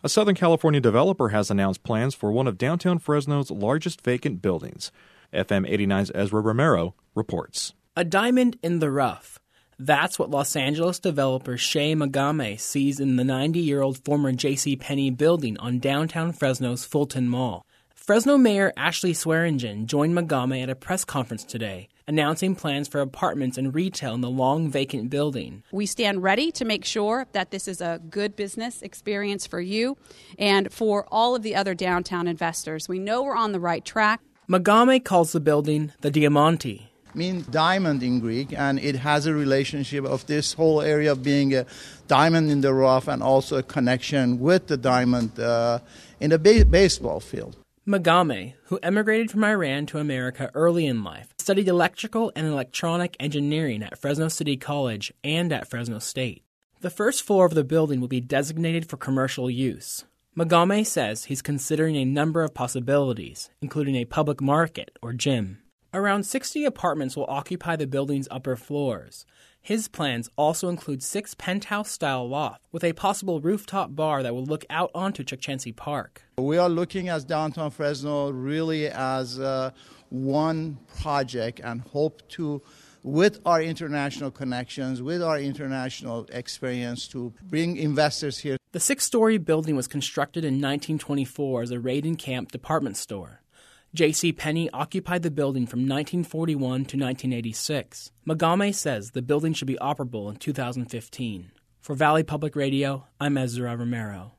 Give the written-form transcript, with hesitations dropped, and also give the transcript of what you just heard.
A Southern California developer has announced plans for one of downtown Fresno's largest vacant buildings. FM 89's Ezra Romero reports. A diamond in the rough. That's what Los Angeles developer Shay Magame sees in the 90-year-old former JCPenney building on downtown Fresno's Fulton Mall. Fresno Mayor Ashley Swearingen joined Magame at a press conference today, announcing plans for apartments and retail in the long vacant building. We stand ready to make sure that this is a good business experience for you and for all of the other downtown investors. We know we're on the right track. Magame calls the building the Diamante. Means diamond in Greek, and it has a relationship of this whole area being a diamond in the rough and also a connection with the diamond in the baseball field. Magame, who emigrated from Iran to America early in life, studied electrical and electronic engineering at Fresno City College and at Fresno State. The first floor of the building will be designated for commercial use. Magame says he's considering a number of possibilities, including a public market or gym. Around 60 apartments will occupy the building's upper floors. His plans also include 6 penthouse-style lofts with a possible rooftop bar that will look out onto Chukchansi Park. We are looking at downtown Fresno really as one project and hope to, with our international connections, with our international experience, to bring investors here. The 6-story building was constructed in 1924 as a raid-and-camp department store. JCPenney occupied the building from 1941 to 1986. Magame says the building should be operable in 2015. For Valley Public Radio, I'm Ezra Romero.